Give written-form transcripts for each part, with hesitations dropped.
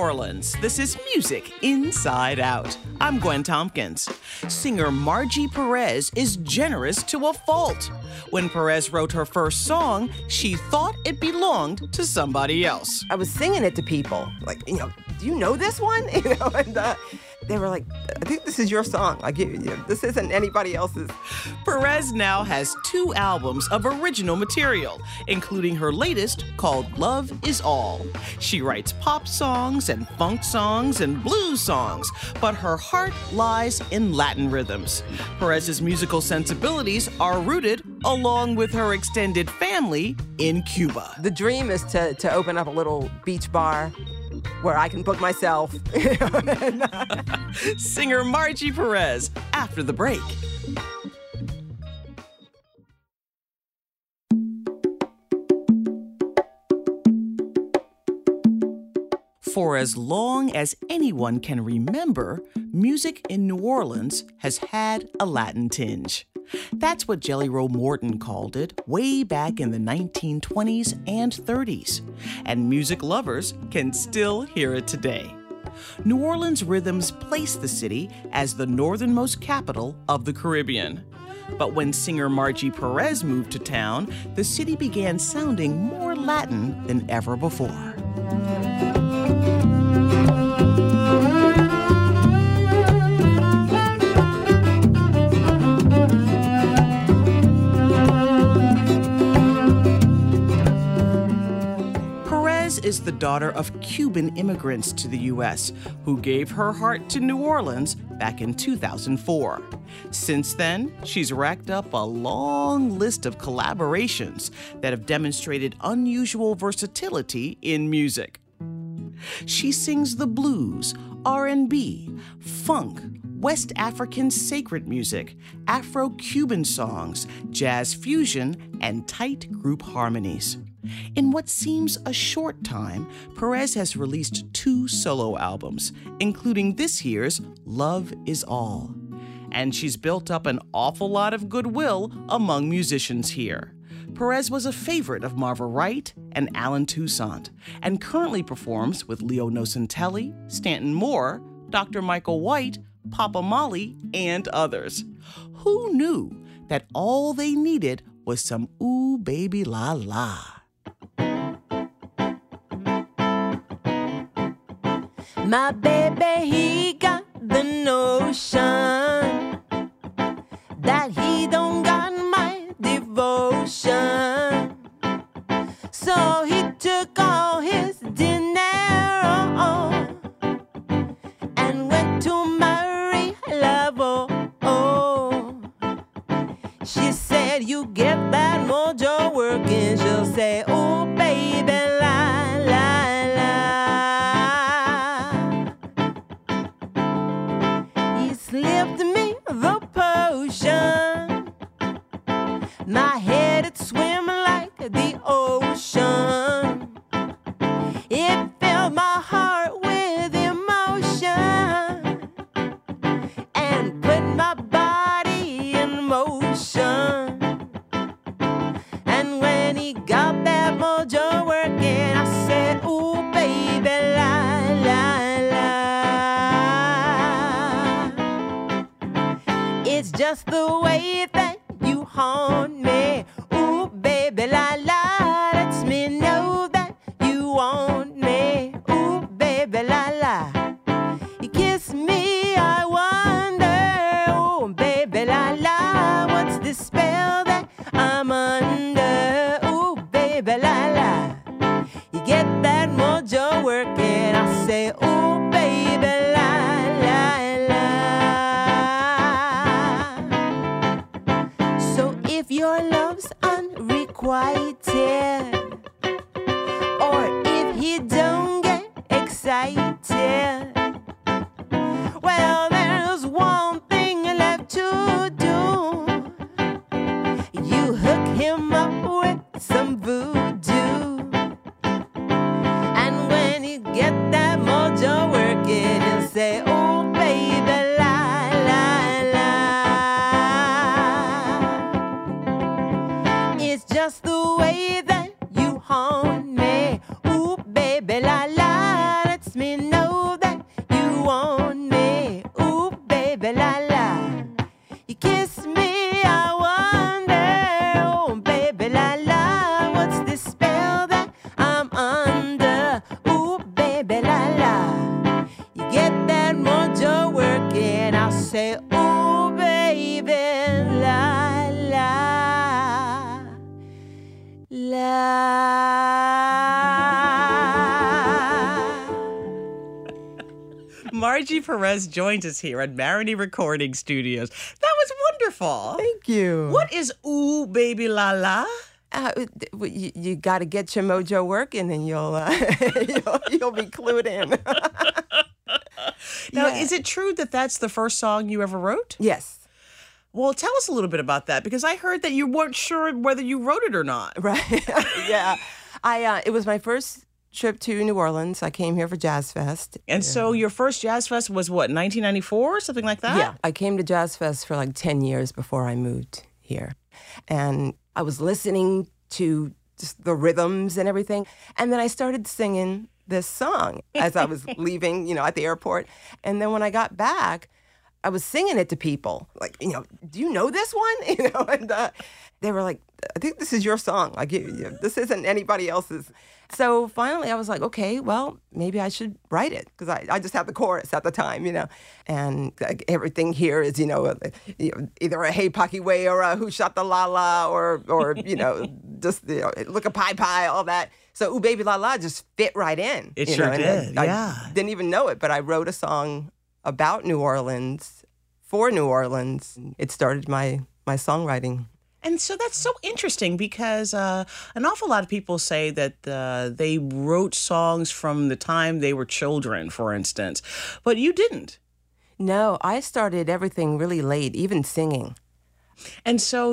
Orleans. This is Music Inside Out. I'm Gwen Tompkins. Singer Margie Perez is generous to a fault. When Perez wrote her first song, she thought it belonged to somebody else. I was singing it to people, like, do you know this one? And they were like, I think this is your song. Like, this isn't anybody else's. Perez now has 2 albums of original material, including her latest called Love Is All. She writes pop songs and funk songs and blues songs, but her heart lies in Latin rhythms. Perez's musical sensibilities are rooted, along with her extended family, in Cuba. The dream is to open up a little beach bar where I can book myself. Singer Margie Perez, after the break. For as long as anyone can remember, music in New Orleans has had a Latin tinge. That's what Jelly Roll Morton called it way back in the 1920s and 30s, and music lovers can still hear it today. New Orleans rhythms place the city as the northernmost capital of the Caribbean. But when singer Margie Perez moved to town, the city began sounding more Latin than ever before. Is the daughter of Cuban immigrants to the U.S. who gave her heart to New Orleans back in 2004. Since then, she's racked up a long list of collaborations that have demonstrated unusual versatility in music. She sings the blues, R&B, funk, West African sacred music, Afro-Cuban songs, jazz fusion, and tight group harmonies. In what seems a short time, Perez has released 2 solo albums, including this year's Love Is All. And she's built up an awful lot of goodwill among musicians here. Perez was a favorite of Marva Wright and Alan Toussaint, and currently performs with Leo Nocentelli, Stanton Moore, Dr. Michael White, Papa Molly, and others. Who knew that all they needed was some ooh baby la la? My baby, he got the notion that he don't got my devotion. So he took all his dinero and went to marry Lavo. She said, you get that mojo working. She'll say, oh baby, la la la. Slipped me the potion. My head it swim like the ocean. It filled my heart with emotion and put my body in motion. And when he got that mojo working, I said, ooh baby, la la la. It's just the way that you haunt me. Ooh, baby, la la, lets me know that you want me. Ooh, baby, la la. You kiss me, I wonder. Ooh, baby, la la, what's the spell that I'm under? Ooh, baby, la la. You get that mojo working, I say, ooh, baby, la la la. So if your love's unrequited, or if he don't get excited, well, there's one thing left to do. You hook him up with some voodoo, and when you get that mojo working, he'll say, oh baby, la la la. It's just the way that you haunt me. Ooh baby, la la, lets me know Angie Perez joins us here at Maroney Recording Studios. That was wonderful. Thank you. What is Ooh Baby La La? You got to get your mojo working, and you'll you'll be clued in. Now, Yeah. is it true that that's the first song you ever wrote? Yes. Well, tell us a little bit about that, because I heard that you weren't sure whether you wrote it or not. Right. Yeah. It was my first trip to New Orleans. I came here for Jazz Fest. And so your first Jazz Fest was what, 1994 or something like that? Yeah. I came to Jazz Fest for like 10 years before I moved here. And I was listening to just the rhythms and everything. And then I started singing this song as I was leaving, at the airport. And then when I got back, I was singing it to people. Like, do you know this one? And they were like, I think this is your song. Like, this isn't anybody else's. So finally I was like, okay, well, maybe I should write it, because I just had the chorus at the time, and everything here is, either a Hey Pocky Way or a Who Shot the La La or just, Look a Pie Pie, all that. So Ooh Baby La La just fit right in. It sure did, yeah. I didn't even know it, but I wrote a song about New Orleans, for New Orleans. It started my songwriting. And so that's so interesting, because an awful lot of people say that they wrote songs from the time they were children, for instance, but you didn't. No, I started everything really late, even singing. And so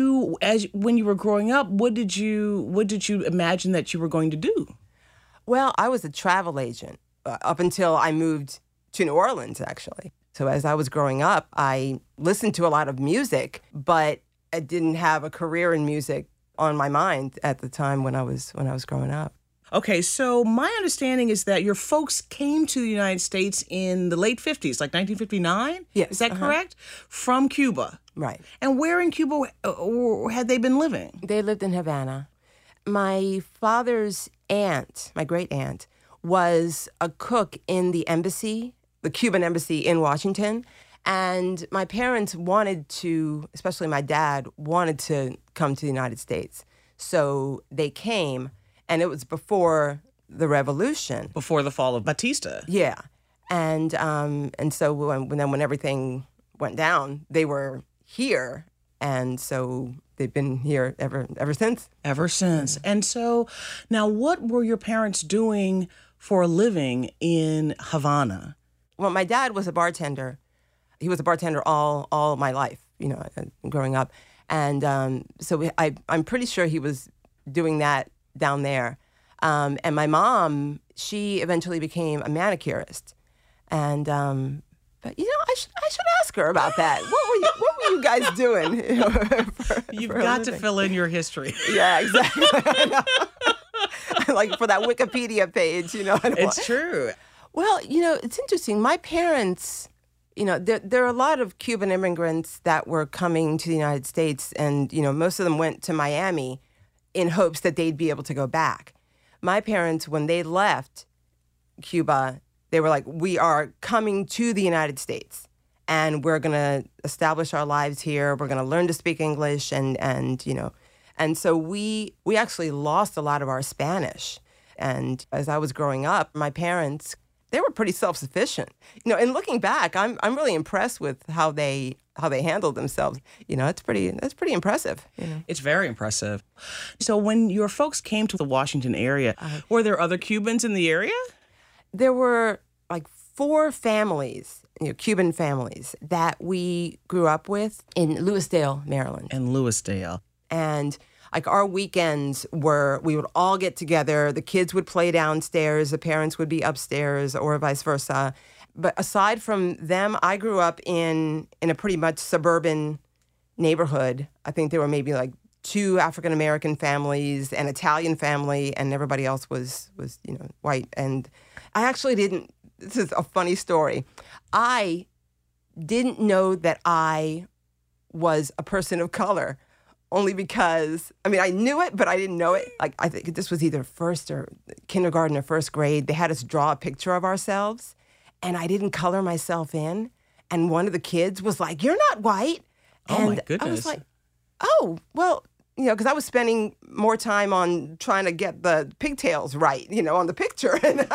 when you were growing up, what did you imagine that you were going to do? Well, I was a travel agent up until I moved to New Orleans, actually. So as I was growing up, I listened to a lot of music, but I didn't have a career in music on my mind at the time when I was growing up. Okay, so my understanding is that your folks came to the United States in the late 50s, like 1959? Yes. Is that correct? From Cuba. Right. And where in Cuba had they been living? They lived in Havana. My father's aunt, my great aunt, was a cook in the embassy, the Cuban embassy in Washington. And my parents wanted to, especially my dad, wanted to come to the United States. So they came, and it was before the revolution. Before the fall of Batista. Yeah. And so when everything went down, they were here. And so they've been here ever since. Ever since. And so now, what were your parents doing for a living in Havana? Well, my dad was a bartender. He was a bartender all my life, growing up. And so I'm pretty sure he was doing that down there. And my mom, she eventually became a manicurist. And but I should ask her about that. What were you guys doing? You've got to fill in your history. Yeah, exactly. Like for that Wikipedia page, It's true. Well, it's interesting. My parents, there are a lot of Cuban immigrants that were coming to the United States, and, most of them went to Miami in hopes that they'd be able to go back. My parents, when they left Cuba, they were like, we are coming to the United States, and we're going to establish our lives here. We're going to learn to speak English, and so we actually lost a lot of our Spanish. And as I was growing up, my parents, they were pretty self-sufficient. And looking back, I'm really impressed with how they handled themselves. That's pretty impressive. It's very impressive. So when your folks came to the Washington area, were there other Cubans in the area? There were like 4 families, Cuban families, that we grew up with in Louisdale, Maryland. In Louisdale. And like our weekends we would all get together. The kids would play downstairs. The parents would be upstairs, or vice versa. But aside from them, I grew up in a pretty much suburban neighborhood. I think there were maybe like 2 African-American families, an Italian family, and everybody else was white. And I actually this is a funny story. I didn't know that I was a person of color, only because, I knew it, but I didn't know it. Like, I think this was either first or kindergarten or first grade. They had us draw a picture of ourselves, and I didn't color myself in. And one of the kids was like, "You're not white." Oh, and my goodness. I was like, "Oh, well, because I was spending more time on trying to get the pigtails right, on the picture, and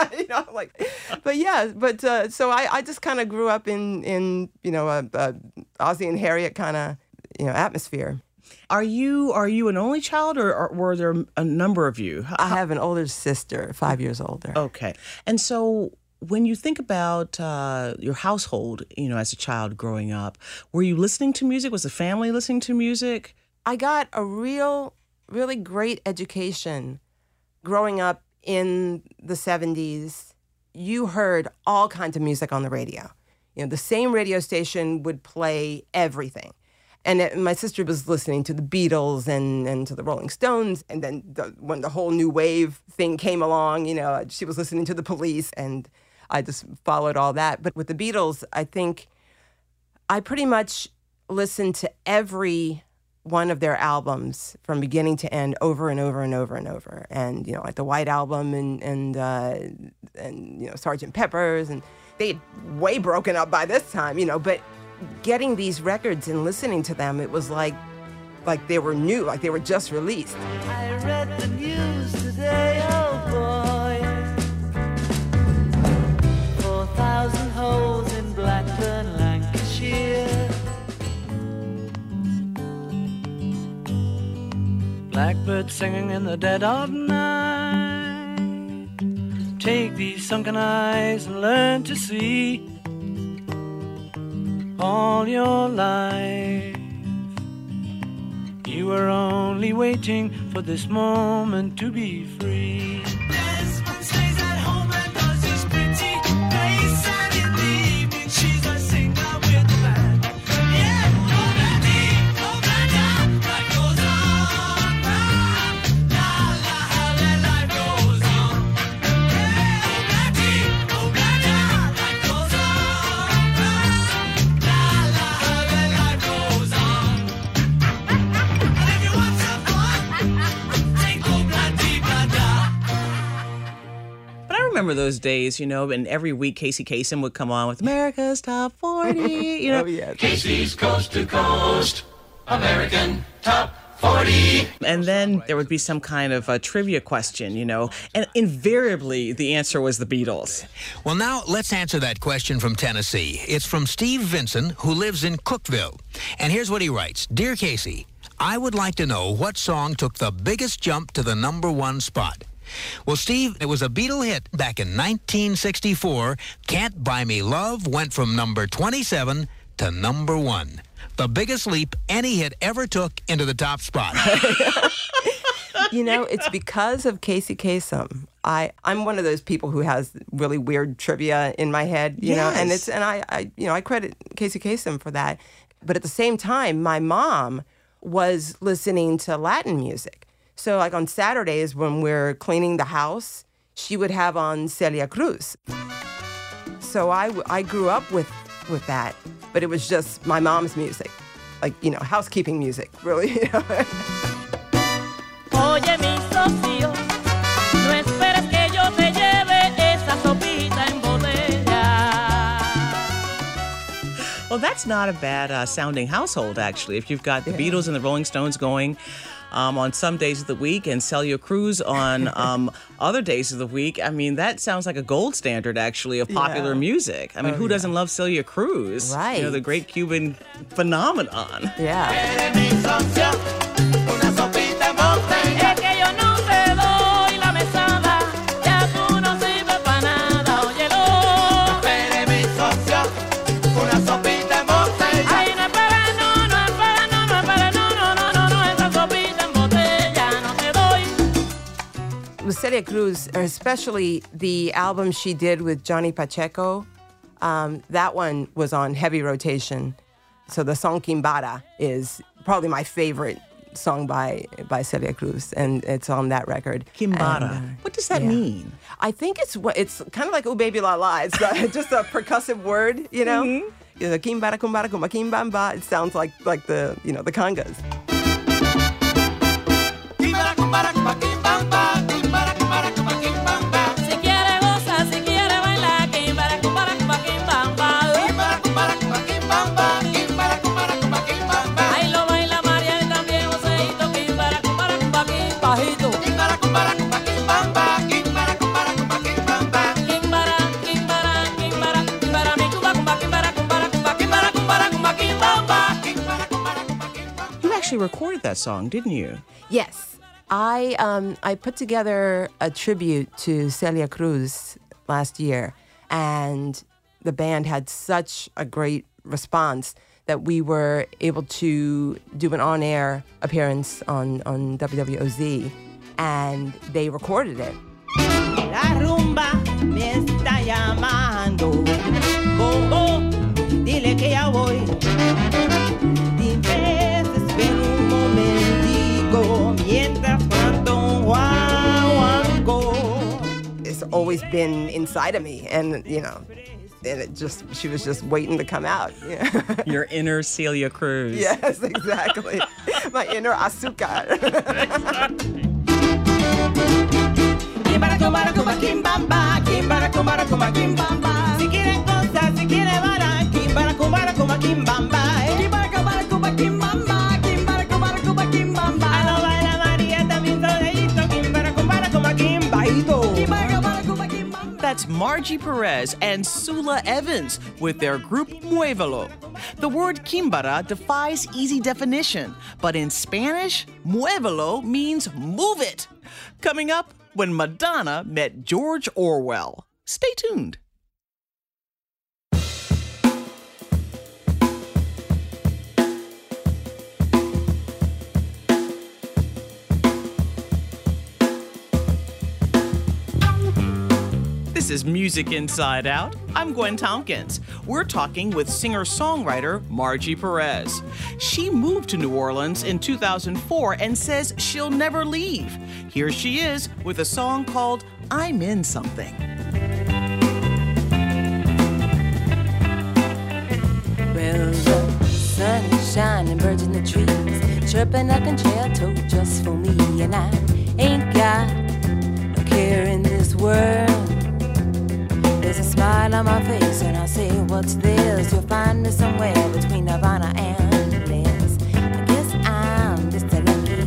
so I just kind of grew up in a Ozzie and Harriet kind of atmosphere. Are you an only child, or were there a number of you? I have an older sister, 5 years older. Okay, and so when you think about your household, as a child growing up, were you listening to music? Was the family listening to music? I got a really great education growing up in the 70s. You heard all kinds of music on the radio. The same radio station would play everything. And my sister was listening to the Beatles and to the Rolling Stones. And then when the whole new wave thing came along, she was listening to the Police. And I just followed all that. But with the Beatles, I think I pretty much listened to every one of their albums from beginning to end over and over and over and over. And, like the White Album and Sgt. Pepper's. And they had way broken up by this time, but getting these records and listening to them, it was like they were new, like they were just released. I read the news today, oh boy. 4,000 holes in Blackburn, Lancashire. Blackbird singing in the dead of night. Take these sunken eyes and learn to see. All your life you were only waiting for this moment to be free. Desmond stays at home and does his pretty face, and in the evening she's a singer with the band. Yeah, life goes on, la la, life goes on. Yeah, life goes on. Remember those days, and every week Casey Kasem would come on with America's Top 40, Oh, yeah. Casey's Coast to Coast, American Top 40. And then there would be some kind of a trivia question, and invariably the answer was the Beatles. Well, now let's answer that question from Tennessee. It's from Steve Vinson, who lives in Cookeville. And here's what he writes. Dear Casey, I would like to know what song took the biggest jump to the #1 spot. Well, Steve, it was a Beatle hit back in 1964. Can't Buy Me Love went from number 27 to #1. The biggest leap any hit ever took into the top spot. It's because of Casey Kasem. I'm one of those people who has really weird trivia in my head, Yes. and I credit Casey Kasem for that. But at the same time, my mom was listening to Latin music. So like on Saturdays when we're cleaning the house, she would have on Celia Cruz. So I grew up with that, but it was just my mom's music, like, housekeeping music, really. Oye, mi socio, no esperes que yo te lleve esa sopita en botella. Well, that's not a bad sounding household, actually. If you've got the Beatles and the Rolling Stones going on some days of the week and Celia Cruz on other days of the week, I mean, that sounds like a gold standard, actually, of popular music. I mean, who doesn't love Celia Cruz? Right. The great Cuban phenomenon. Yeah. Es que yo no te doy la mesada, ya tú no sirves pa' nada, óyelo. Ay, no espera, no, esa sopita en botella no te doy. With Celia Cruz, especially the album she did with Johnny Pacheco, that one was on heavy rotation. So the song Quimbara is probably my favorite song by Celia Cruz, and it's on that record. Quimbara. And, What does that mean? I think it's kind of like "Oh Baby La La." It's just a percussive word, Mm-hmm. The Quimbara, Kumbara, Kumba, Kimbamba. It sounds like the the congas. Si quiere gozar, si quiere bailar, quimbara, cumbara, cumba, quimbamba. Ahí lo baila María y también Joseito, quimbara, bajito. Kimbara, kumbara, kumba, kimbamba. Kimbara, kumbara, kumba, kimbamba. Kimbara, kimbara, kimbara, kimbara, mi kumba, kumba, kimbara, kumbara, kumba, kimbara, kumbara, kumba, kimbamba. Kimbara, kumbara, kumba, kimbamba. You actually recorded that song, didn't you? Yes. I put together a tribute to Celia Cruz last year, and the band had such a great response that we were able to do an on-air appearance on WWOZ, and they recorded it. La rumba me está llamando. Oh, oh, dile que ya voy. Dime, espera un momentico mientras canto un guaguancó. It's always been inside of me, and she was just waiting to come out. Yeah. Your inner Celia Cruz. Yes, exactly. My inner azúcar. Kimbara, kumbara, kumba, kimbamba. Kimbara, kumbara, kumba, kimbamba. Si quieren cosas, si quieren vara. Kimbara, kumbara, kumba, kimbamba. Kimbara, kumbara, kumba, kimbamba. Kimbara, kumbara, kumba, kimbamba. A lo baila María también soleito. Kimbara, kumbara, kumba, kimbaito. Kimbara, kumbara, kumba, kimbamba. That's Margie Perez and Sula Evans with their group Muévelo. The word Kimbara defies easy definition, but in Spanish, Muévelo means move it. Coming up, when Madonna met George Orwell. Stay tuned. This is Music Inside Out. I'm Gwen Tompkins. We're talking with singer-songwriter Margie Perez. She moved to New Orleans in 2004 and says she'll never leave. Here she is with a song called I'm In Something. Well, the sun is shining, birds in the trees, chirping a concerto just for me. And I ain't got no care in this world. There's a smile on my face and I say, what's this? You'll find me somewhere between Havana and Bliss. I guess I'm just a lucky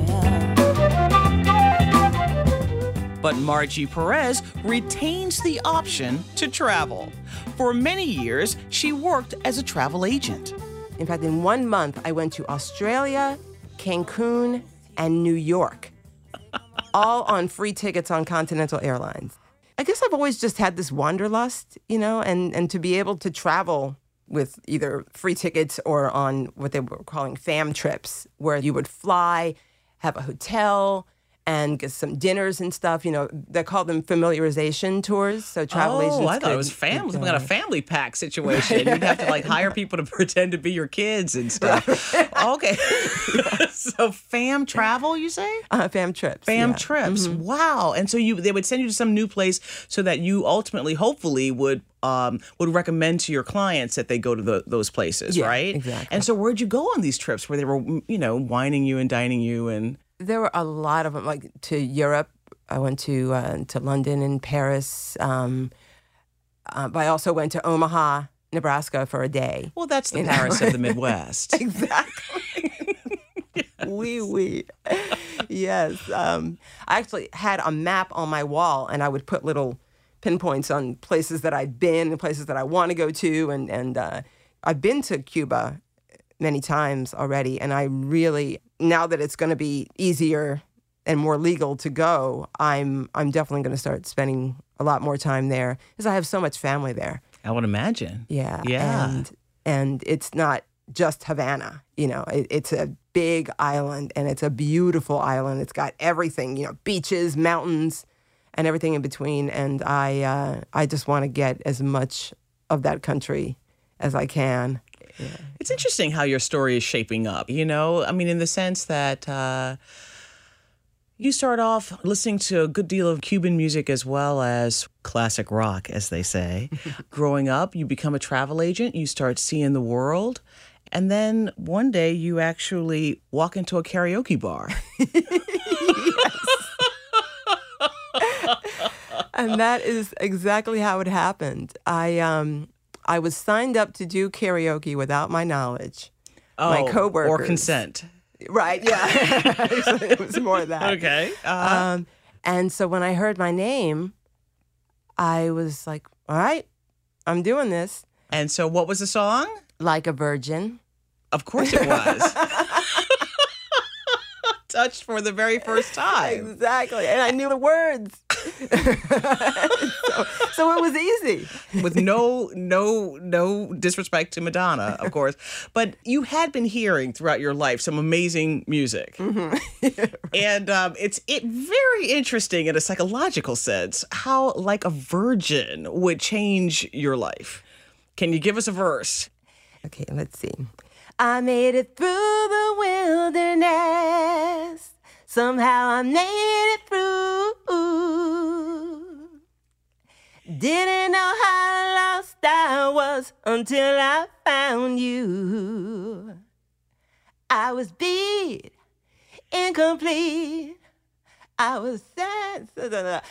girl. But Margie Perez retains the option to travel. For many years, she worked as a travel agent. In fact, in 1 month, I went to Australia, Cancun, and New York, all on free tickets on Continental Airlines. I guess I've always just had this wanderlust, and to be able to travel with either free tickets or on what they were calling fam trips, where you would fly, have a hotel, and get some dinners and stuff. They call them familiarization tours. So travel agents. I thought it was family, some kind of family pack situation. You'd have to hire people to pretend to be your kids and stuff. Okay. So fam travel, you say? Fam trips. Fam trips. Mm-hmm. Wow. And so they would send you to some new place so that you ultimately, hopefully, would recommend to your clients that they go to those places, right? Exactly. And so where'd you go on these trips where they were, wining you and dining you and... There were a lot of them, like to Europe. I went to London and Paris. But I also went to Omaha, Nebraska for a day. Well, that's the Paris of the Midwest. Exactly. Oui. Yes. I actually had a map on my wall, and I would put little pinpoints on places that I'd been and places that I want to go to. And I've been to Cuba many times already, and I really, now that it's going to be easier and more legal to go, I'm definitely going to start spending a lot more time there because I have so much family there. I would imagine. Yeah. And it's not just Havana, it's a big island, and it's a beautiful island. It's got everything, beaches, mountains, and everything in between. And I just want to get as much of that country as I can. Yeah. It's interesting how your story is shaping up, in the sense that you start off listening to a good deal of Cuban music as well as classic rock, as they say. Growing up, you become a travel agent, you start seeing the world, and then one day you actually walk into a karaoke bar. And that is exactly how it happened. I was signed up to do karaoke without my knowledge. My coworkers. Or consent. Right, yeah. Actually, it was more of that. Okay. And so when I heard my name, I was like, all right, I'm doing this. And so what was the song? Like a Virgin. Of course it was. Touched for the very first time. Exactly. And I knew the words. so it was easy. With no disrespect to Madonna, of course. But you had been hearing throughout your life some amazing music. And it's very interesting in a psychological sense how Like a Virgin would change your life. Can you give us a verse? Okay, let's see. I made it through the wilderness. Somehow I made it through. Didn't know how lost I was until I found you. I was beat, incomplete. I was sad and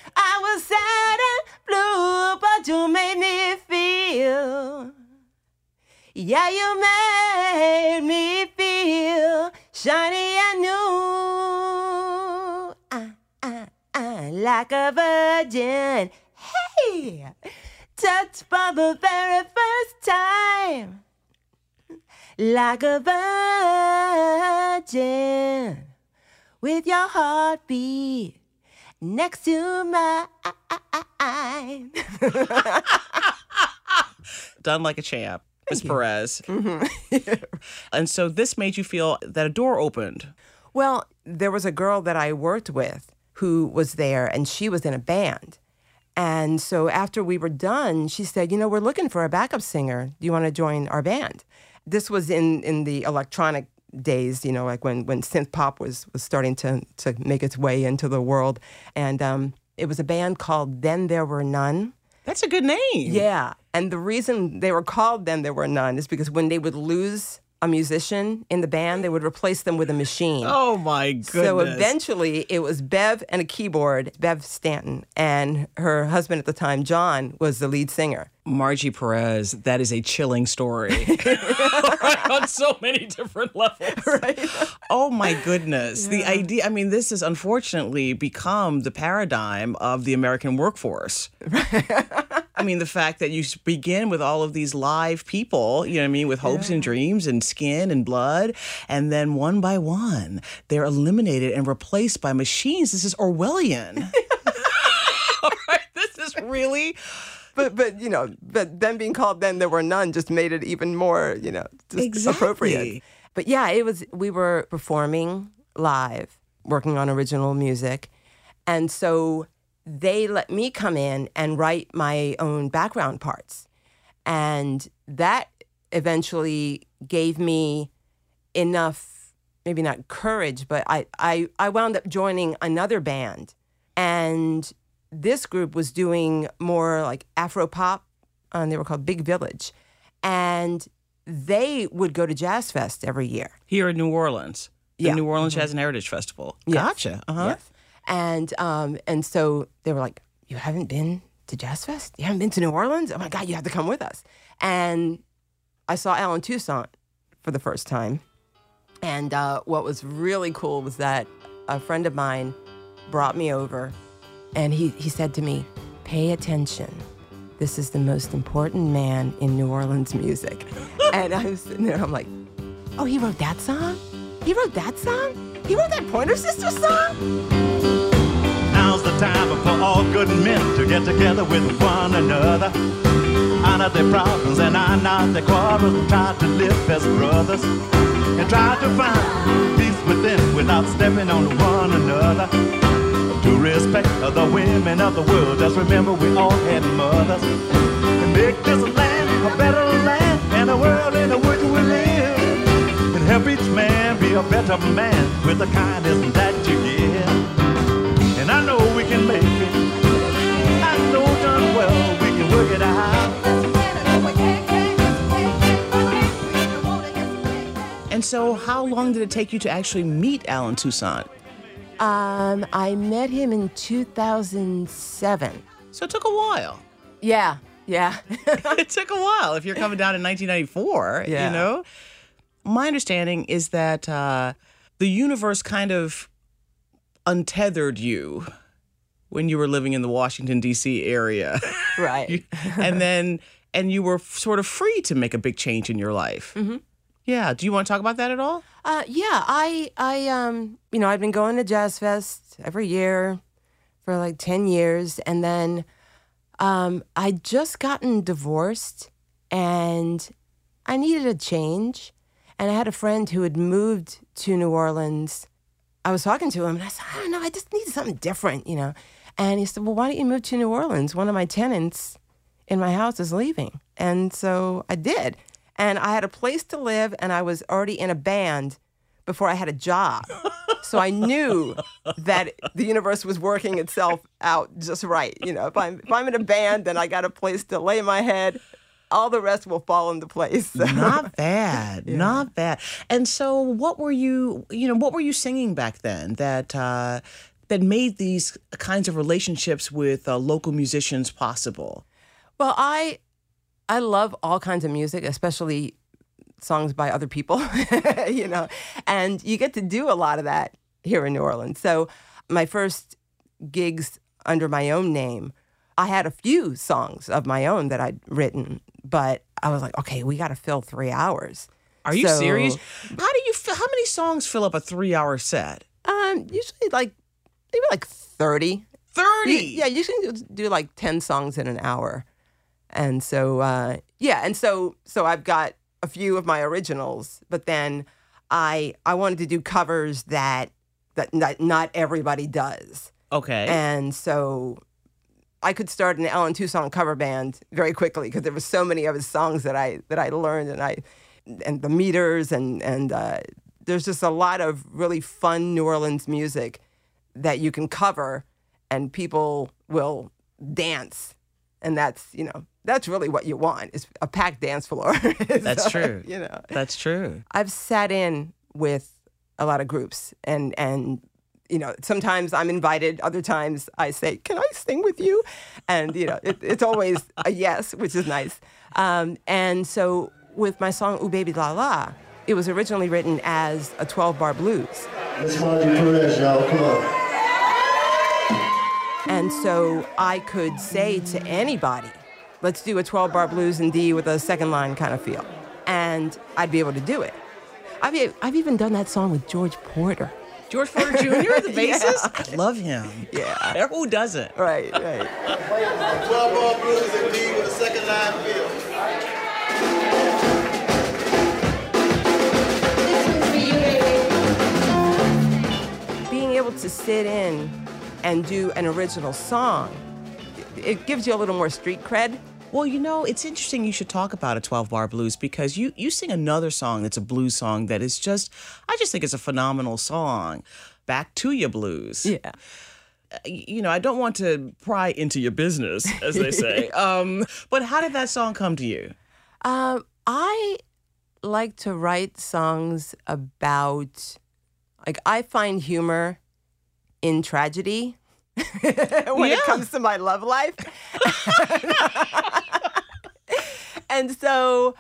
blue, but you made me feel. Yeah, you made me feel shiny and new. Like a virgin. Hey, touched for the very first time. Like a virgin. With your heartbeat next to mine. Done like a champ. Miss Perez. And so this made you feel that a door opened. Well, there was a girl that I worked with who was there, and she was in a band. And so after we were done, she said, we're looking for a backup singer. Do you want to join our band? This was in the electronic days, like when synth pop was starting to make its way into the world. And it was a band called Then There Were None. That's a good name. Yeah. And the reason they were called Then There Were None is because when they would lose a musician in the band, they would replace them with a machine. Oh, my goodness. So eventually, it was Bev and a keyboard, Bev Stanton, and her husband at the time, John, was the lead singer. Margie Perez, that is a chilling story. On so many different levels. Right? Oh, my goodness. The idea, this has unfortunately become the paradigm of the American workforce. The fact that you begin with all of these live people, with hopes and dreams and skin and blood, and then one by one, they're eliminated and replaced by machines. This is Orwellian. All right, this is really... But them being called Then There Were None just made it even more, appropriate. But yeah, we were performing live, working on original music. And so they let me come in and write my own background parts. And that eventually gave me enough, maybe not courage, but I wound up joining another band. And this group was doing more like Afro pop, and they were called Big Village. And they would go to Jazz Fest every year. Here in New Orleans. The Yeah. New Orleans Jazz and Heritage Festival. Yes. Gotcha. Uh-huh. Yes. And so they were like, you haven't been to Jazz Fest? You haven't been to New Orleans? Oh my God, you have to come with us. And I saw Alan Toussaint for the first time. And what was really cool was that a friend of mine brought me over, and he said to me, pay attention. This is the most important man in New Orleans music. And I was sitting there, I'm like, oh, he wrote that song? He wrote that song? He wrote that Pointer Sisters song? Now's the time for all good men to get together with one another. Honor their problems and iron out their quarrels, and try to live as brothers, and try to find peace within without stepping on one another. To respect the women of the world, just remember we all had mothers. And make this land a better land, and a world in which we live. And help each man be a better man with the kindness that you give. And I know we can make it. I know done well we can work it out. And so how long did it take you to actually meet Alan Toussaint? I met him in 2007. So it took a while. Yeah. It took a while. If you're coming down in 1994, Yeah. My understanding is that the universe kind of untethered you when you were living in the Washington, D.C. area. Right. and you were sort of free to make a big change in your life. Mm-hmm. Yeah. Do you want to talk about that at all? Yeah. I've been going to Jazz Fest every year for like 10 years. And then I'd just gotten divorced and I needed a change. And I had a friend who had moved to New Orleans. I was talking to him and I said, I don't know, I just need something different, you know. And he said, well, why don't you move to New Orleans? One of my tenants in my house is leaving. And so I did. And I had a place to live and I was already in a band before I had a job. So I knew that the universe was working itself out just right. You know, if I'm in a band, then I got a place to lay my head. All the rest will fall into place. Not bad. Yeah. Not bad. And so what were you singing back then that made these kinds of relationships with local musicians possible? Well, I love all kinds of music, especially songs by other people, you know, and you get to do a lot of that here in New Orleans. So my first gigs under my own name, I had a few songs of my own that I'd written, but I was like, okay, we got to fill 3 hours. Are you serious? How many songs fill up a 3-hour set? Usually maybe 30. 30? Yeah, usually do like 10 songs in an hour. And so, so I've got a few of my originals, but then I wanted to do covers that not everybody does. Okay. And so I could start an Alan Toussaint cover band very quickly because there were so many of his songs that I learned and the meters and there's just a lot of really fun New Orleans music that you can cover and people will dance. And that's really what you want is a packed dance floor. That's true. You know, that's true. I've sat in with a lot of groups and you know, sometimes I'm invited, other times I say, can I sing with you? And, you know, it's always a yes, which is nice. And so with my song, Ooh Baby La La, it was originally written as a 12-bar blues. Let's Margie Perez, y'all, come on. And so I could say to anybody, let's do a 12-bar blues in D with a second line kind of feel. And I'd be able to do it. I've even done that song with George Porter. George Porter Jr., the bassist? Yeah. I love him. Yeah. Who doesn't? Right. 12-bar blues in D with a second line feel. Being able to sit in and do an original song, it gives you a little more street cred. Well, you know, it's interesting you should talk about a 12-bar blues because you sing another song that's a blues song that is I just think it's a phenomenal song, Back to Ya Blues. Yeah. You know, I don't want to pry into your business, as they say, but how did that song come to you? I like to write songs about, I find humor in tragedy. When it comes to my love life. And so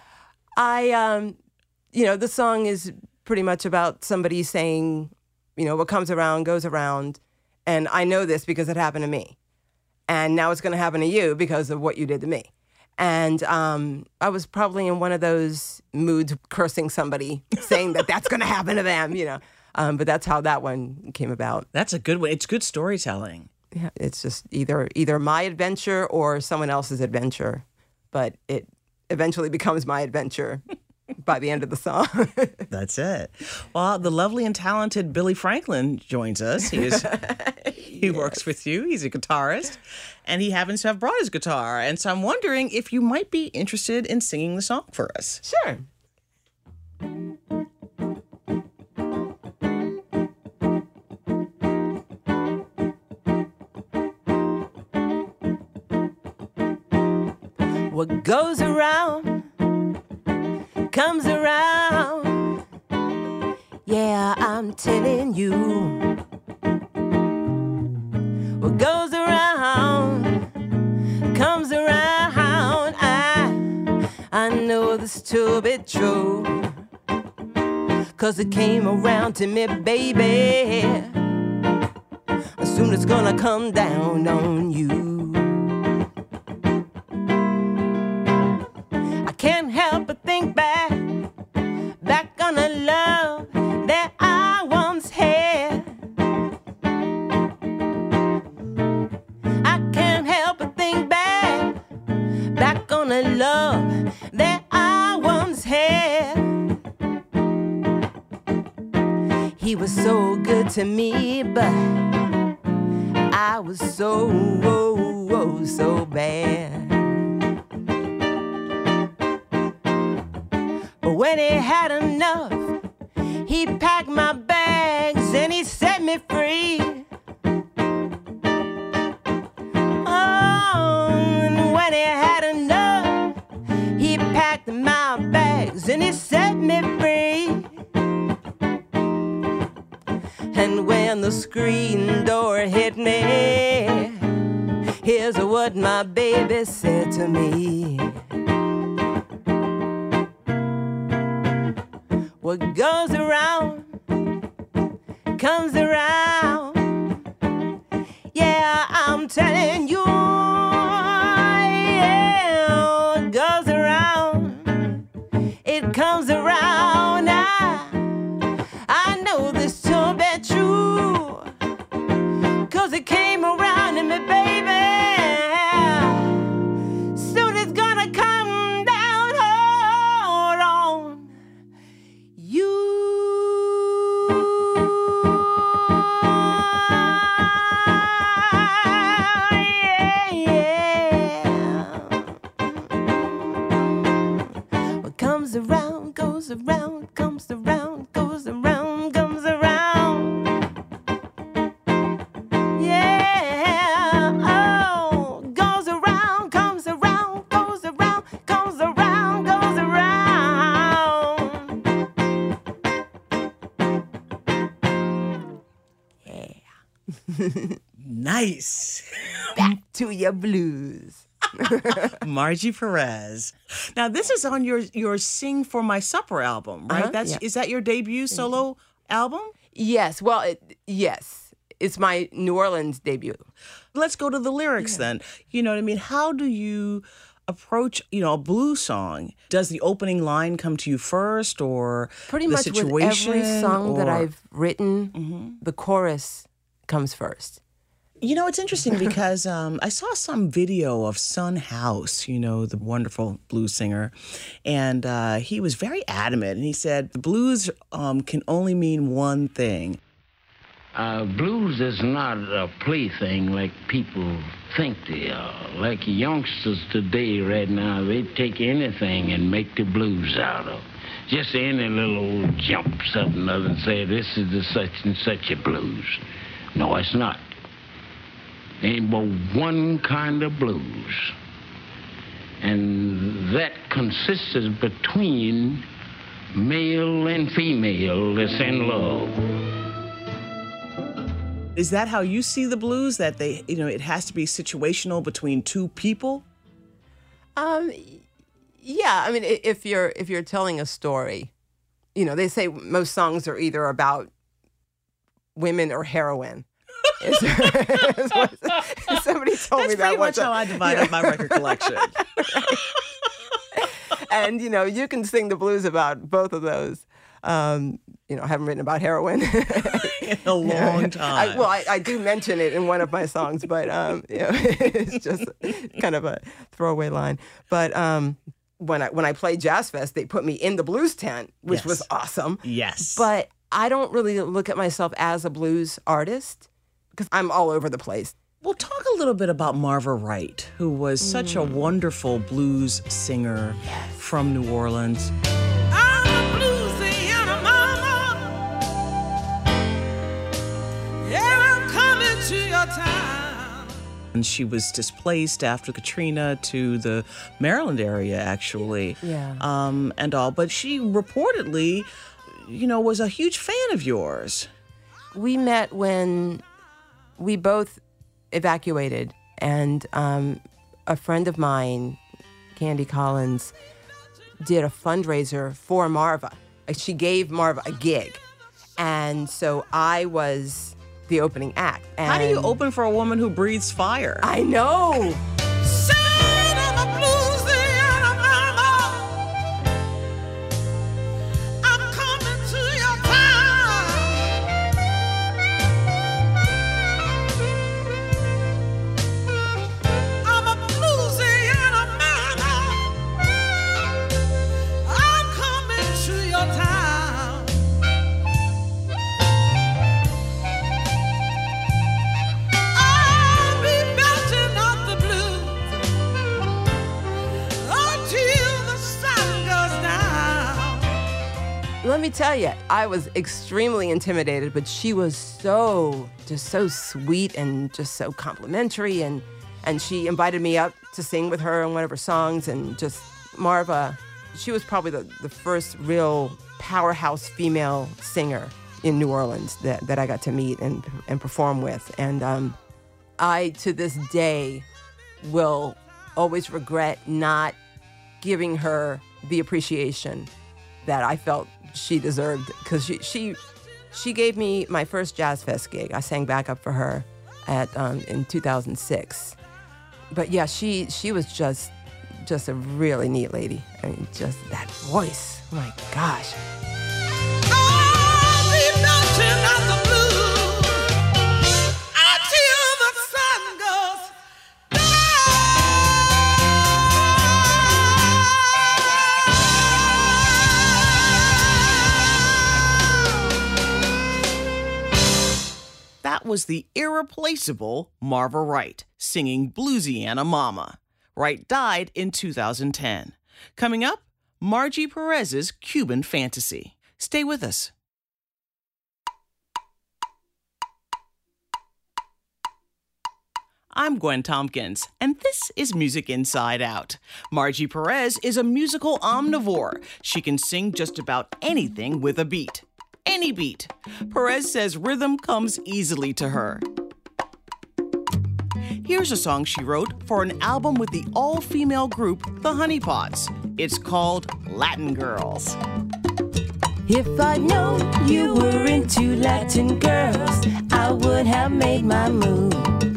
the song is pretty much about somebody saying, you know, what comes around goes around. And I know this because it happened to me. And now it's going to happen to you because of what you did to me. And I was probably in one of those moods cursing somebody, saying that's going to happen to them, you know. But that's how that one came about. That's a good one. It's good storytelling. Yeah, it's just either my adventure or someone else's adventure, but it eventually becomes my adventure by the end of the song. That's it. Well, the lovely and talented Billy Franklin joins us. He works with you. He's a guitarist, and he happens to have brought his guitar. And so I'm wondering if you might be interested in singing the song for us. Sure. What goes around comes around. Yeah, I'm telling you. What goes around comes around. I know this to be true. 'cause it came around to me, baby. Soon it's gonna come down on you. I can't help but think back on the love that I once had. I can't help but think back on the love that I once had. He was so good to me, but I was so bad. But when he had enough, he packed my bags and he set me free. Oh, and when he had enough, he packed my bags and he set me free. And when the screen door hit me, here's what my baby said to me. What goes around comes around. Yeah, I'm telling you. Yeah, what goes around, it comes around. I know this to be true, 'cause it came around to me, baby. Soon it's gonna come down on you. Yeah. What comes around, goes around, comes around, goes around, comes around. Yeah, oh, goes around, comes around, goes around, comes around, goes around. Yeah. Nice. Back to your blues. Margie Perez. Now, this is on your Sing for My Supper album, right? Yeah. Is that your debut solo album? Yes. Well, yes. It's my New Orleans debut. Let's go to the lyrics then. You know what I mean? How do you approach, a blues song? Does the opening line come to you first, or Pretty the much situation, with every song that or- I've written, the chorus comes first. It's interesting because I saw some video of Son House, the wonderful blues singer, and he was very adamant, and he said the blues can only mean one thing. Blues is not a plaything like people think they are. Like youngsters today right now, they take anything and make the blues out of. Just any little jump something other and say, this is the such and such a blues. No, it's not. Ain't but one kind of blues. And that consists between male and female that's in love. Is that how you see the blues? That it has to be situational between two people? Yeah. I mean, if you're telling a story, they say most songs are either about women or heroin. Somebody told me that pretty once. much how I divide up my record collection. And, you can sing the blues about both of those. I haven't written about heroin. In a long time. I do mention it in one of my songs, but it's just kind of a throwaway line. But when I played Jazz Fest, they put me in the blues tent, which was awesome. Yes. But I don't really look at myself as a blues artist because I'm all over the place. Well, talk a little bit about Marva Wright, who was such a wonderful blues singer from New Orleans. I'm a bluesiana mama. Yeah, I'm coming to your town. And she was displaced after Katrina to the Maryland area, actually. Yeah. And all. But she reportedly, was a huge fan of yours. We met when we both evacuated, and a friend of mine, Candy Collins, did a fundraiser for Marva she gave Marv a gig. And so I was the opening act. And How do you open for a woman who breathes fire? I know. Let me tell you, I was extremely intimidated, but she was so sweet and just so complimentary, and she invited me up to sing with her on one of her songs, and just Marva, she was probably the first real powerhouse female singer in New Orleans that I got to meet and perform with. And I, to this day, will always regret not giving her the appreciation that I felt she deserved, because she gave me my first Jazz Fest gig. I sang backup for her at in 2006. But yeah, she was just a really neat lady. I mean, just that voice. Oh my gosh. That was the irreplaceable Marva Wright singing Bluesiana Mama. Wright died in 2010. Coming up, Margie Perez's Cuban Fantasy. Stay with us. I'm Gwen Tompkins, and this is Music Inside Out. Margie Perez is a musical omnivore. She can sing just about anything with a beat. Any beat. Perez says rhythm comes easily to her. Here's a song she wrote for an album with the all-female group, the Honeypots. It's called Latin Girls. If I'd known you were into Latin girls, I would have made my move.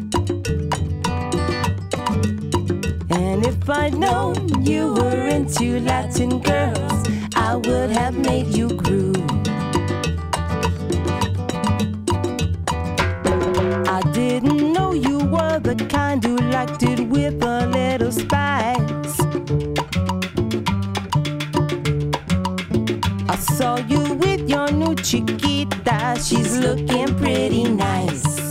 And if I'd known you were into Latin girls, I would have made you groove. I didn't know you were the kind who liked it with a little spice. I saw you with your new chiquita. She's looking pretty nice.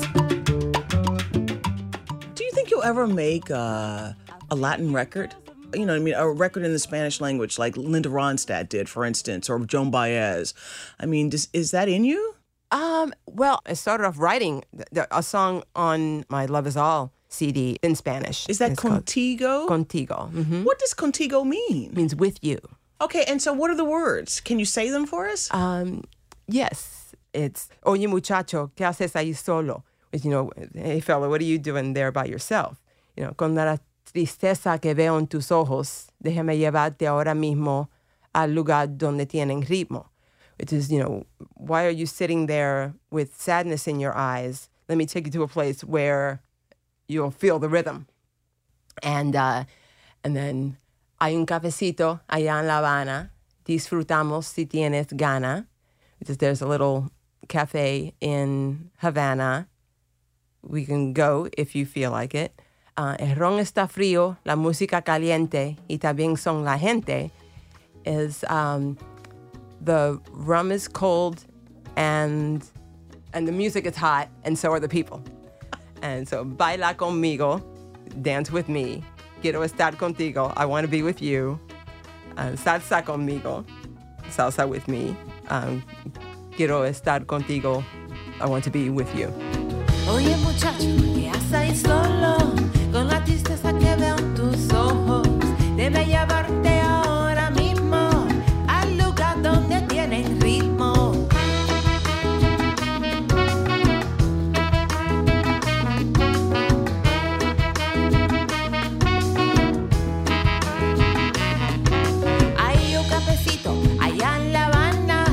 Do you think you'll ever make a Latin record? You know what I mean? A record in the Spanish language like Linda Ronstadt did, for instance, or Joan Baez. I mean, is that in you? Well, I started off writing a song on my Love Is All CD in Spanish. Is that Contigo? Contigo. Mm-hmm. What does Contigo mean? It means with you. Okay, and so what are the words? Can you say them for us? Yes. It's, Oye muchacho, ¿qué haces ahí solo? Which, you know, hey fella, what are you doing there by yourself? You know, con la tristeza que veo en tus ojos, déjame llevarte ahora mismo al lugar donde tienen ritmo. Which is, you know, why are you sitting there with sadness in your eyes? Let me take you to a place where you'll feel the rhythm. And then, hay un cafecito allá en La Habana. Disfrutamos si tienes gana. Which is, there's a little cafe in Havana. We can go if you feel like it. El ron está frío, la música caliente, y también son la gente. Is, the rum is cold and the music is hot, and so are the people. And so, baila conmigo, dance with me. Quiero estar contigo, I want to be with you. Salsa conmigo, salsa with me. Quiero estar contigo, I want to be with you. Oye muchacho, ¿qué haces ahí solo? Con la tristeza que veo en tus ojos. Debe llevarte ahora mismo al lugar donde tienen ritmo. Hay un cafecito allá en La Habana.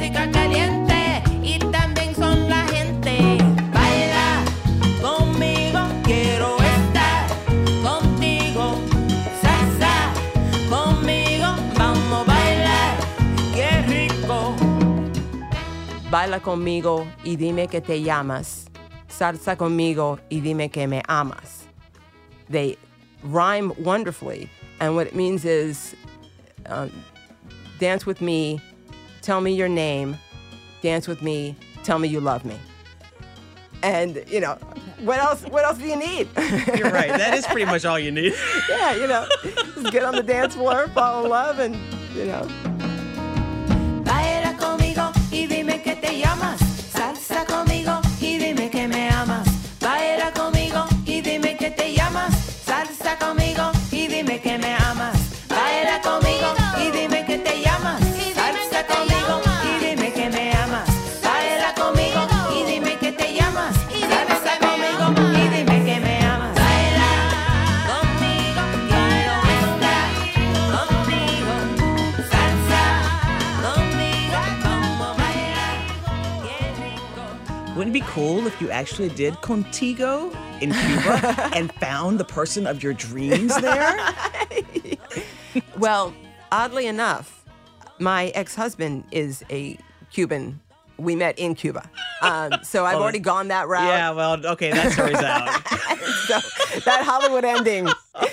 música caliente y también son la gente. Baila conmigo, quiero estar contigo. Salsa conmigo, vamos a bailar, qué rico. Baila conmigo y dime que te llamas. Salsa conmigo y dime que me amas. They rhyme wonderfully, and what it means is dance with me, tell me your name, dance with me, tell me you love me. And, you know, what else do you need? You're right. That is pretty much all you need. Yeah, you know, just get on the dance floor, fall in love, and, you know. Baila conmigo y dime que te llamas. Salsa conmigo y dime que me amas. Baila conmigo y dime que te llamas. Salsa conmigo y dime que me amas. Baila conmigo y dime que te llamas. Salsa conmigo y dime que me amas. Baila conmigo y dime que te llamas. Salsa conmigo y dime que me amas. Baila conmigo, quiero estar contigo. Salsa conmigo, vamos a bailar, qué rico. Wouldn't it be cool if you actually did Contigo in Cuba and found the person of your dreams there? Well, oddly enough, my ex-husband is a Cuban. We met in Cuba. So I've already gone that route. Yeah, well, okay, that story's out. So that Hollywood ending.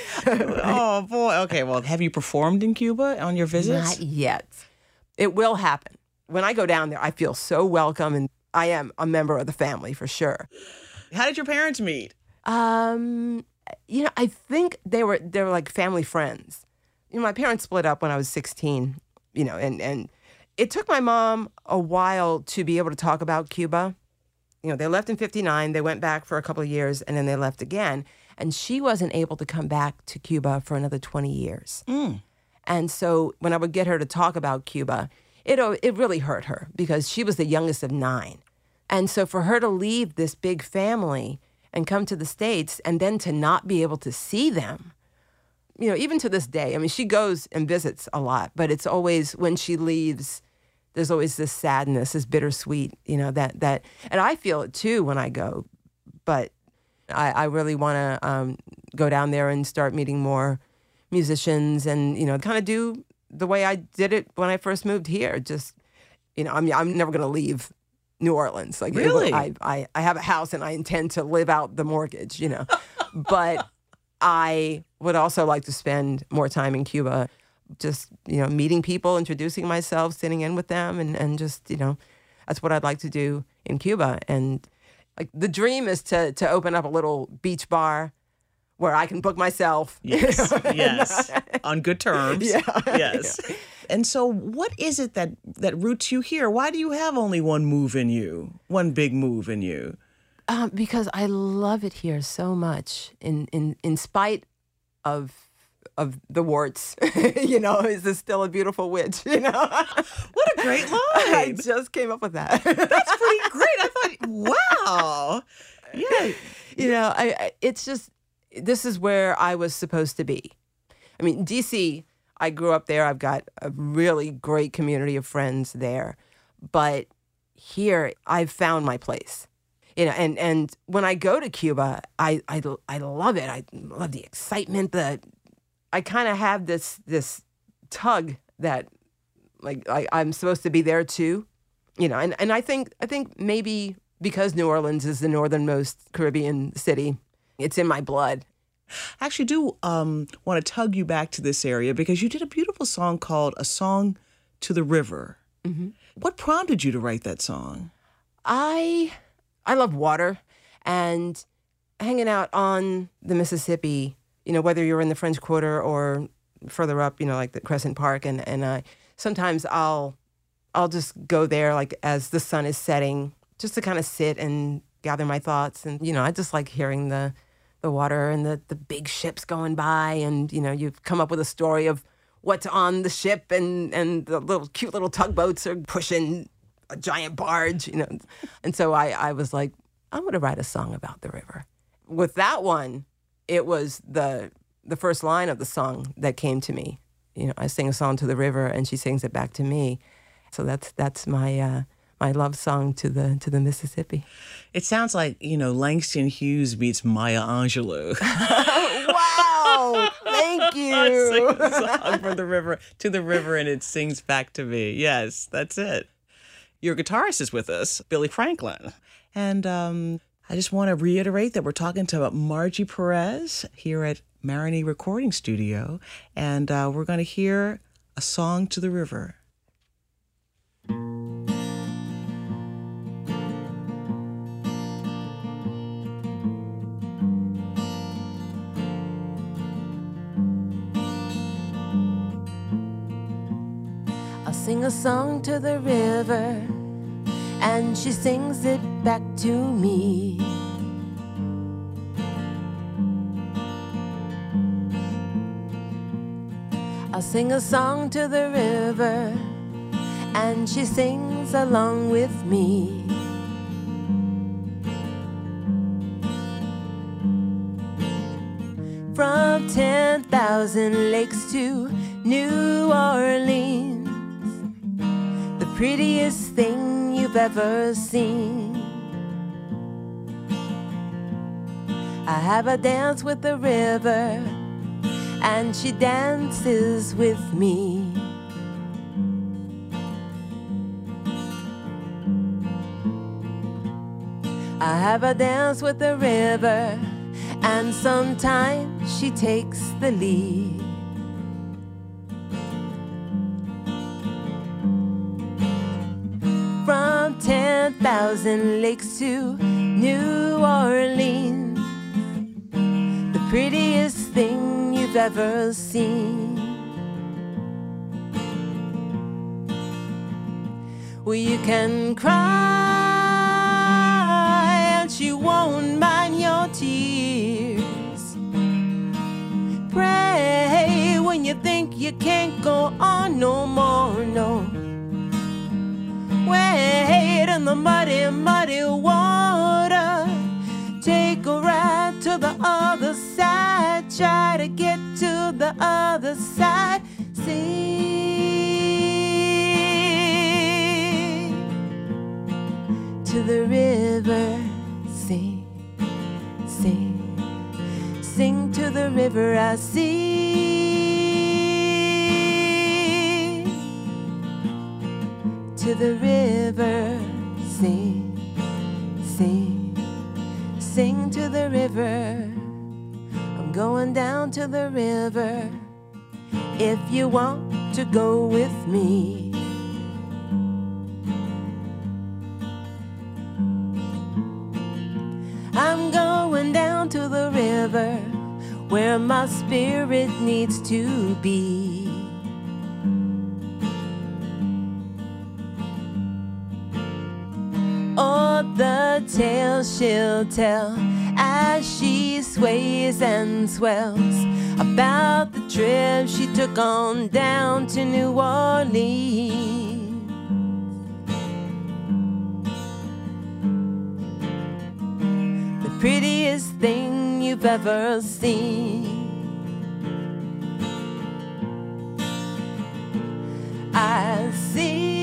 Oh, boy. Okay, well, have you performed in Cuba on your visits? Not yet. It will happen. When I go down there, I feel so welcome, and I am a member of the family for sure. How did your parents meet? You know, I think they were like family friends. You know, my parents split up when I was 16, you know, and it took my mom a while to be able to talk about Cuba. You know, they left in 59, they went back for a couple of years, and then they left again. And she wasn't able to come back to Cuba for another 20 years. And so when I would get her to talk about Cuba, it really hurt her because she was the youngest of 9. And so for her to leave this big family and come to the States and then to not be able to see them, you know, even to this day, I mean, she goes and visits a lot, but it's always when she leaves, there's always this sadness, this bittersweet, you know, that, and I feel it too when I go, but I really want to go down there and start meeting more musicians and, you know, kind of do the way I did it when I first moved here. Just, you know, I mean, I'm never going to leave New Orleans. Like, really? I have a house and I intend to live out the mortgage, you know. But I would also like to spend more time in Cuba, just, you know, meeting people, introducing myself, sitting in with them, and just, you know, that's what I'd like to do in Cuba. And like the dream is to open up a little beach bar where I can book myself. Yes, you know? yes, on good terms. Yeah. Yes. Yeah. And so what is it that roots you here? Why do you have only one move in you, one big move in you? Because I love it here so much, in spite of the warts. You know, is this still a beautiful witch? You know, what a great line! I just came up with that. That's pretty great. I thought, wow, yeah. You know, it's just, this is where I was supposed to be. I mean, DC, I grew up there. I've got a really great community of friends there, but here I've found my place. You know, and when I go to Cuba, I love it. I love the excitement. I kind of have this tug that, like, I'm supposed to be there too. You know, and I think maybe because New Orleans is the northernmost Caribbean city, it's in my blood. I actually do want to tug you back to this area because you did a beautiful song called "A Song to the River." Mm-hmm. What prompted you to write that song? I love water, and hanging out on the Mississippi, you know, whether you're in the French Quarter or further up, you know, like the Crescent Park, and sometimes I'll just go there, like, as the sun is setting, just to kind of sit and gather my thoughts. And, you know, I just like hearing the water and the big ships going by, and, you know, you've come up with a story of what's on the ship, and the little cute little tugboats are pushing a giant barge, you know. And so I was like, I'm going to write a song about the river. With that one, it was the first line of the song that came to me. You know, I sing a song to the river and she sings it back to me. So that's my my love song to the Mississippi. It sounds like, Langston Hughes meets Maya Angelou. Wow! Thank you. Sing the song from the river to the river, and it sings back to me. Yes, that's it. Your guitarist is with us, Billy Franklin. And I just want to reiterate that we're talking to Margie Perez here at Marigny Recording Studio, and we're going to hear A Song to the River. I'll sing a song to the river, and she sings it back to me. I'll sing a song to the river, and she sings along with me. From 10,000 lakes to New Orleans, the prettiest thing you've ever seen. I have a dance with the river, and she dances with me. I have a dance with the river, and sometimes she takes the lead. From 10,000 lakes to New Orleans, the prettiest thing you've ever seen. Well, you can cry and she won't mind your tears. Pray when you think you can't go on no more, no. Wade in the muddy, muddy water. Take a ride to the other side. Try to get to the other side. Sing to the river. Sing, sing, sing to the river. I see. To the river, sing, sing, sing to the river. I'm going down to the river. If you want to go with me, I'm going down to the river where my spirit needs to be. Oh, the tale she'll tell as she sways and swells about the trip she took on down to New Orleans. The prettiest thing you've ever seen. I see.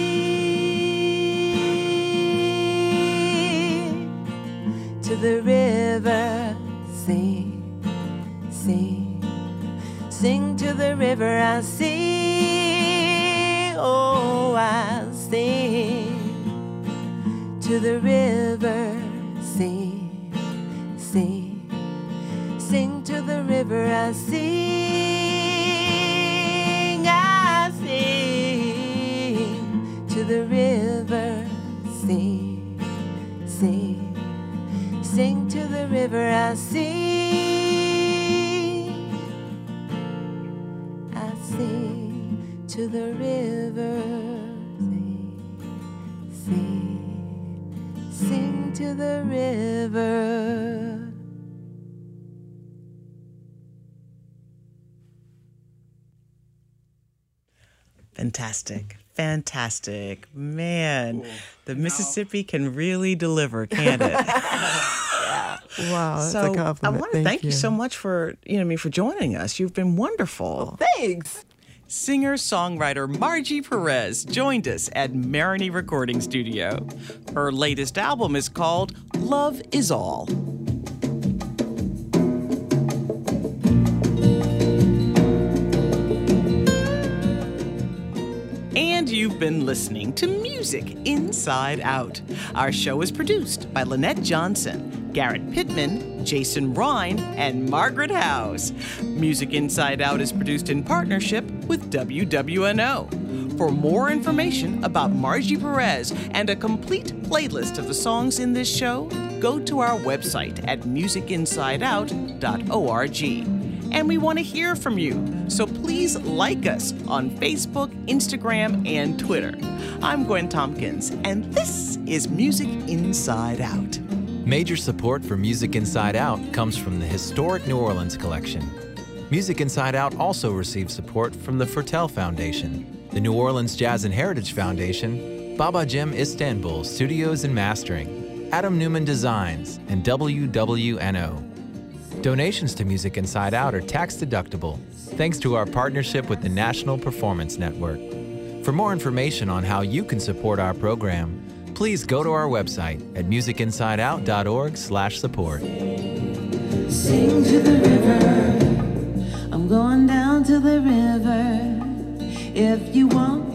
To the river, sing, sing, sing to the river. I sing, oh, I sing to the river, sing, sing, sing to the river. I sing to the river, sing, sing. Sing to the river, I sing to the river, sing to the river. Fantastic. Fantastic. Man, the Mississippi can really deliver, can't it? Wow, that's so a compliment. I want to thank you so much for, for joining us. You've been wonderful. Thanks. Singer-songwriter Margie Perez joined us at Marigny Recording Studio. Her latest album is called Love Is All. And you've been listening to Music Inside Out. Our show is produced by Lynette Johnson, Garrett Pittman, Jason Rhine, and Margaret House. Music Inside Out is produced in partnership with WWNO. For more information about Margie Perez and a complete playlist of the songs in this show, go to our website at musicinsideout.org. And we want to hear from you, so please like us on Facebook, Instagram, and Twitter. I'm Gwen Tompkins, and this is Music Inside Out. Major support for Music Inside Out comes from the Historic New Orleans Collection. Music Inside Out also receives support from the Fertel Foundation, the New Orleans Jazz and Heritage Foundation, Baba Jim Istanbul Studios and Mastering, Adam Newman Designs, and WWNO. Donations to Music Inside Out are tax-deductible, thanks to our partnership with the National Performance Network. For more information on how you can support our program, please go to our website at musicinsideout.org/support. Sing to the river, I'm going down to the river. If you want